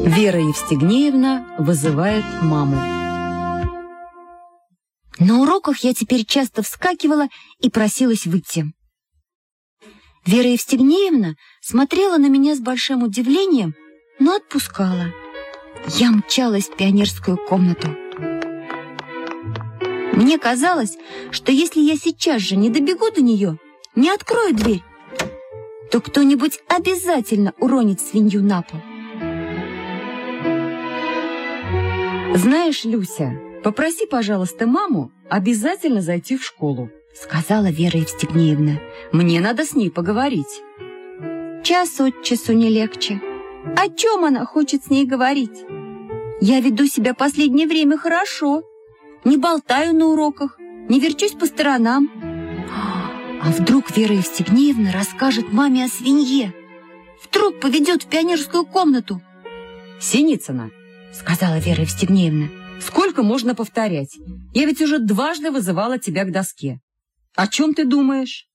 Вера Евстигнеевна вызывает маму. На уроках я теперь часто вскакивала и просилась выйти. Вера Евстигнеевна смотрела на меня с большим удивлением, но отпускала. Я мчалась в пионерскую комнату. Мне казалось, что если я сейчас же не добегу до нее, не открою дверь, то кто-нибудь обязательно уронит свинью на пол. «Знаешь, Люся, попроси, пожалуйста, маму обязательно зайти в школу», сказала Вера Евстигнеевна. «Мне надо с ней поговорить». Час от часу не легче. О чем она хочет с ней говорить? Я веду себя последнее время хорошо. Не болтаю на уроках, не верчусь по сторонам. А вдруг Вера Евстигнеевна расскажет маме о свинье? Вдруг поведет в пионерскую комнату? «Синицына», — сказала Вера Евстигнеевна, «сколько можно повторять? Я ведь уже дважды вызывала тебя к доске. О чем ты думаешь?»